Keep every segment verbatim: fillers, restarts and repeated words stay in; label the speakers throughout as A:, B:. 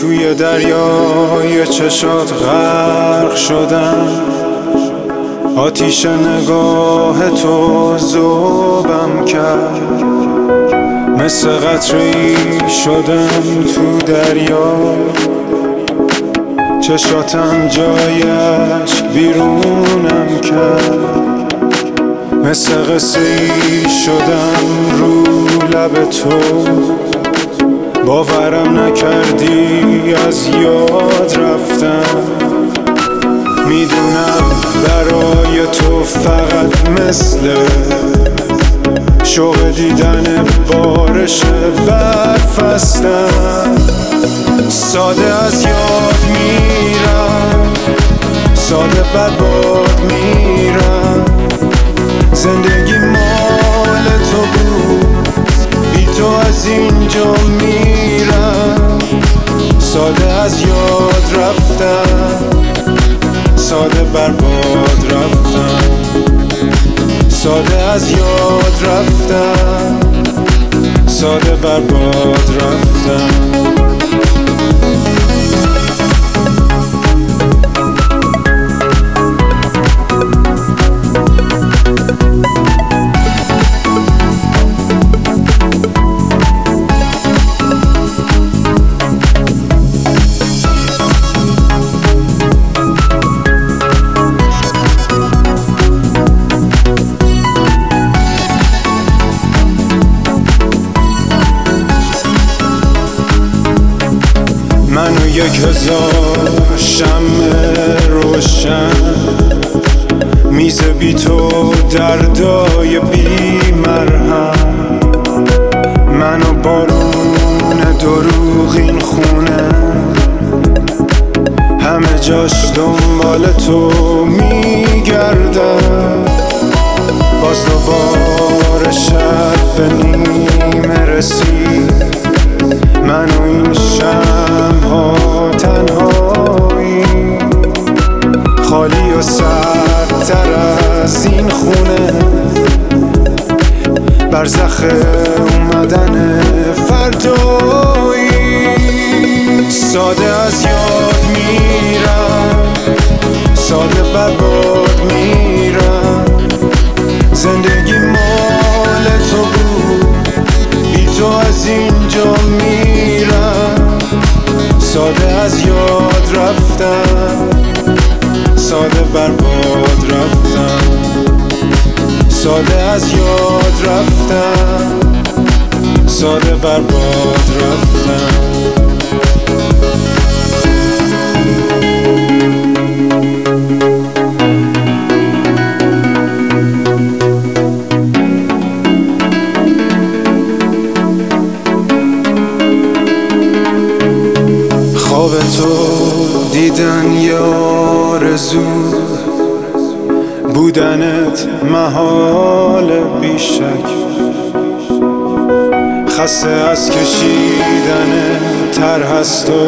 A: توی دریای چشات غرق شدم، آتیش نگاه تو ذوبم کرد، مثل قطره‌ای شدم تو دریا، چشاتم جای اشک بیرونم کرد، مثل قصه‌ای شدم رو لب تو، باورم نکردی از یاد رفتم، میدونم برای تو فقط مثل شوق دیدن بارش برف هستم، ساده از یاد میرم، ساده برباد میرم، زندگی مال تو بود، بی تو از اینجا میرم، ساده از یاد رفتم، ساده برباد رفتم، ساده از یاد رفتم، ساده برباد رفتم. منو یک هزار شمع روشن، میز بی تو دردای بی مرهم، منو بارون دروغ این خونه، همه جاش دنبال تو میگردم، باز دوباره شب به نیمه رسید، من و این شمع‌ها تنهایی، خالی و سردتر از این خونه، برزخ اومدن فردایی، ساده از یاد میرم، ساده برباد میرم، زندگی مال تو بود، بی تو از اینجا میرم، ساده از یاد رفتم، ساده برباد رفتم، ساده از یاد رفتم، ساده برباد رفتم. خواب تو دیدن یه آرزو، بودنت محال بیشک، خسته از کشیدن طرح از تو،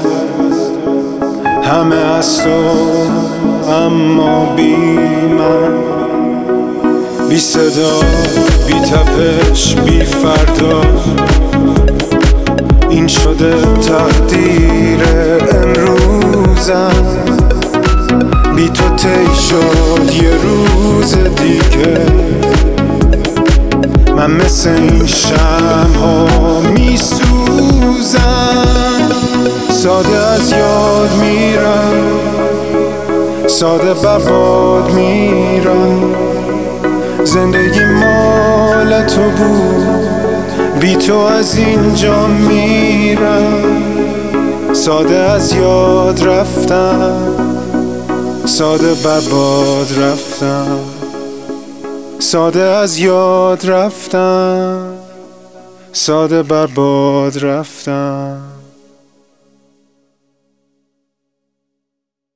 A: همه از تو اما بی من، بی صدا بی تپش بی فردا، این شده تقدیر امروزم، بی تو طی شد یه روز دیگه، من مثل این شمع‌ها میسوزم، ساده از یاد میرم، ساده برباد میرم، زندگی مال تو بود، بی تو از اینجا میرم، ساده از یاد رفتم، ساده برباد رفتم، ساده از یاد رفتم، ساده برباد رفتم.